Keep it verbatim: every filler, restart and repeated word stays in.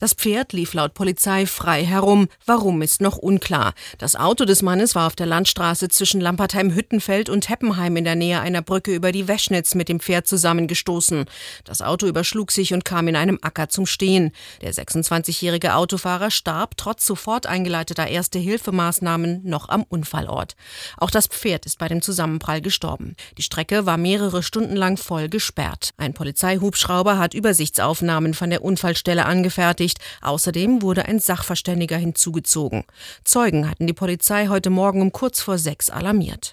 Das Pferd lief laut Polizei frei herum. Warum, ist noch unklar. Das Auto des Mannes war auf der Landstraße zwischen Lampertheim-Hüttenfeld und Heppenheim in der Nähe einer Brücke über die Weschnitz mit dem Pferd zusammengestoßen. Das Auto überschlug sich und kam in einem Acker zum Stehen. Der sechsundzwanzigjährige Autofahrer starb trotz sofort eingeleiteter Erste-Hilfemaßnahmen noch am Unfallort. Auch das Pferd ist bei dem Zusammenprall gestorben. Die Strecke war mehrere Stunden lang voll gesperrt. Ein Polizeihubschrauber hat Übersichtsaufnahmen von der Unfallstelle angefertigt. Außerdem wurde ein Sachverständiger hinzugezogen. Zeugen hatten die Polizei heute Morgen um kurz vor sechs alarmiert.